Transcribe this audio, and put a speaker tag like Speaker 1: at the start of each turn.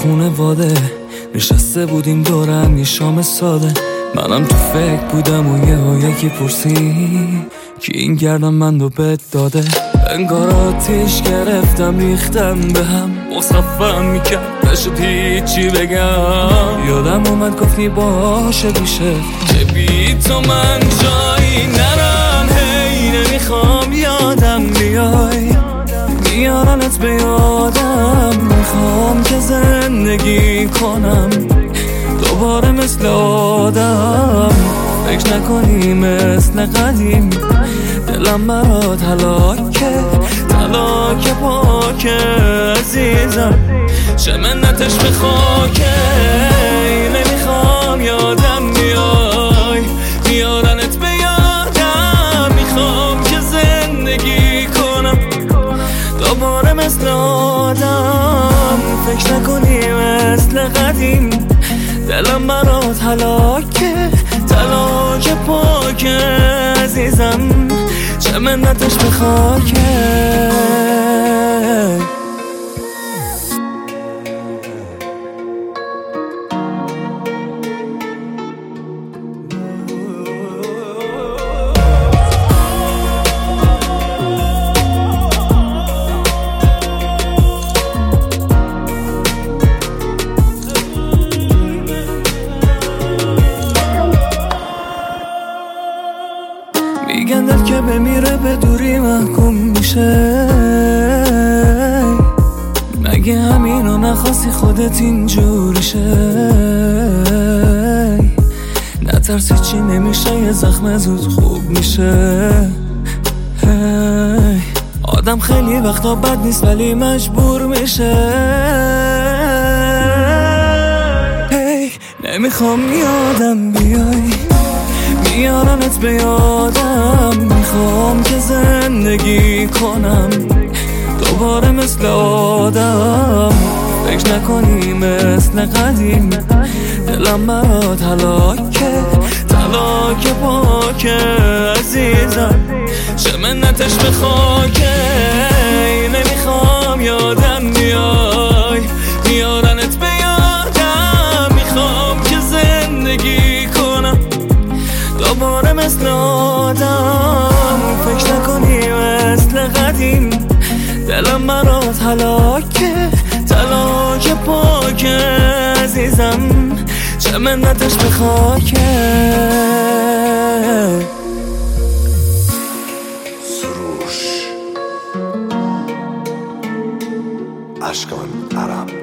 Speaker 1: خونواده نشسته بودیم دورم یه شام ساده. منم تو فکر بودم و یکی پرسی که این گردم من رو بد داده. انگار آتیش گرفتم ریختم به هم، مصفم میکرد نشد هیچی بگم. یادم اومد گفتی باشه بیشه که بی تو من جایی نرم. هی نمیخوام یادم بیای، میارنت به یادم. میخوام که زندگی کنم دوباره مثل آدم. فکر نکنی مثل قدیم دلم برات هلاکه، تلاک پاکه عزیزم، چه منتش به خاکه. نمیخوام یادم بیای، میارنت به یادم. میخوام که زندگی کنم دوباره مثل آدم. فکر نکنی مثل قدیم دلم برات هلاکه، تلاک پاکه عزیزم، چه منتش به خاکه. میگن دل که بمیره به دوری محکوم میشه. مگه همینو نخواستی خودت اینجوری شه؟ نترسی چی نمیشه، یه زخم زود خوب میشه. آدم خیلی وقتا بد نیست ولی مجبور میشه. نمیخوام یادم بیای، میارنت به یادم. میخوام که زندگی کنم دوباره مثل آدم. فکر نکنی مثل قدیم دلم برات هلاکه، تلاک پاکه عزیزم، چه منتش به خاکه. نمیخوام یادم بیای، میارنت به یادم. میخوام که زندگی کنم دوباره مثل آدم. فکر نکنی مثل قدیم دلم برات هلاکه، تلاک پاکه عزیزم، چه منتش به خاکه.
Speaker 2: سروش اشکان عرب